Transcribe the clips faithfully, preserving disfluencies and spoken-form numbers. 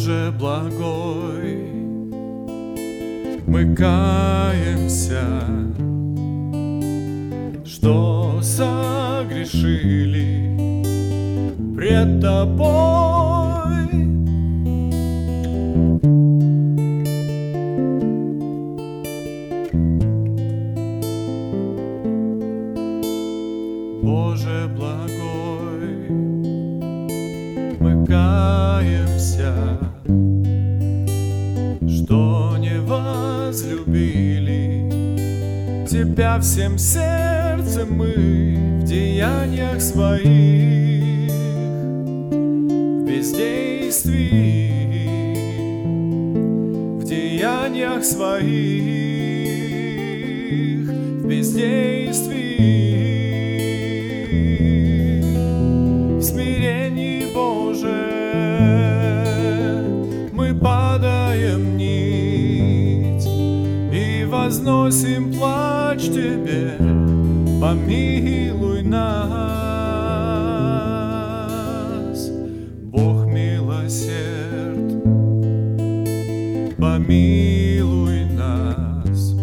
Боже благой, мы каемся, что согрешили пред Тобой. Боже благой, мы каемся, что не возлюбили Тебя всем сердцем мы в деяниях своих, в бездействии, в деяниях своих, в бездействии. В смирении, Боже, мы падаем ниц и возносим плач Тебе, помилуй нас. Бог милосерд, помилуй нас,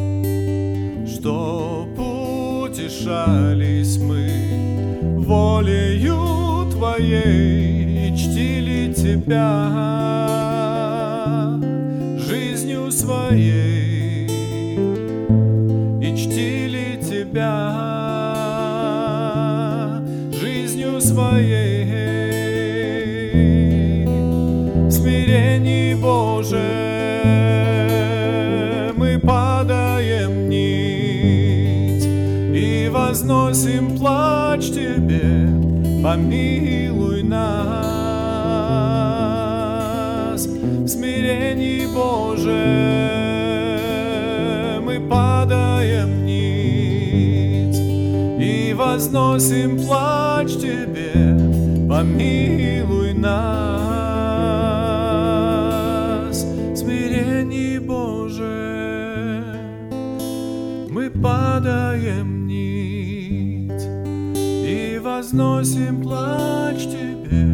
что утешались мы волею Твоей и чтили Тебя жизнью своей, и чтили Тебя жизнью своей. В смирении, Боже, мы падаем ниц и возносим плач Тебе, помилуй нас. В смирении, Боже, мы падаем ниц и возносим плач Тебе, помилуй нас. В смирении, Боже, мы падаем ниц и возносим плач Тебе,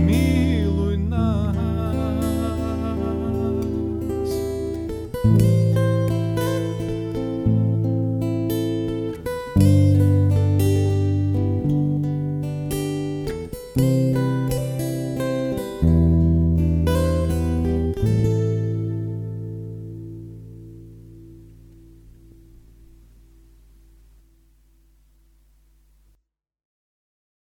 помилуй нас.